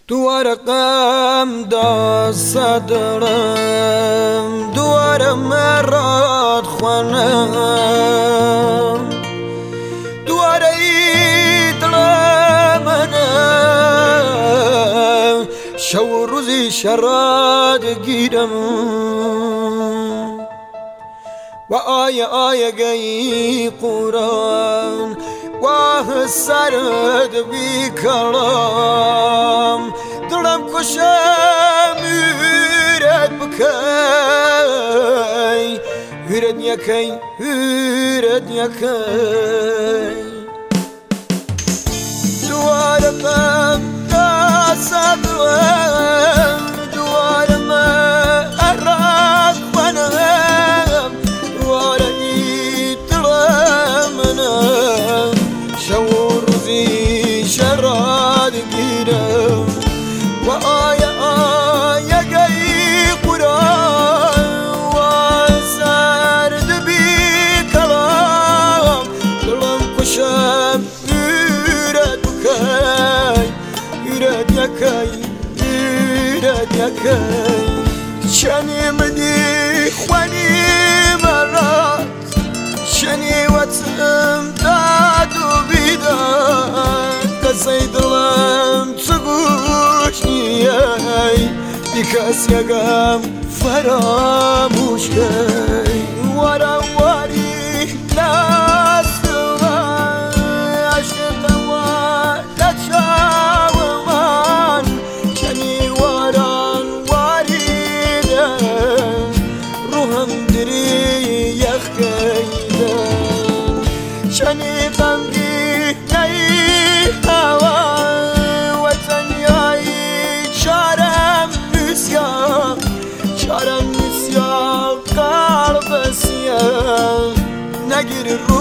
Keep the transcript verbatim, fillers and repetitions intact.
دوار غم دا صدرم، دوار مراد خوانم، دوار ایدلمنم، شو روزی شراد گیرم و آی آی گی قرآن واه سرد بی کلام دلم کشم یورد بکی یورد یکی یورد یکی دوار من صدرم دوار من اراد کنم دوار ایدلمنم شو روزی شراد گیرم و آیا آیا گی قرآن و سرد بی کلام دلم کشم یورد بکی یورد یکی یورد یکی چنی منی خوانی مراد شنی وطم داد و بیداد قصه دلم چگوش نیای بی کس یکم فراموش کی وارا واری نستوان عشقم و لچاو من کنی واران واریدن روحم دری یخیدن شنی غمگی نی هوا وطن یایی چارم نسیان چارم نسیان قلب سیان نگیر رو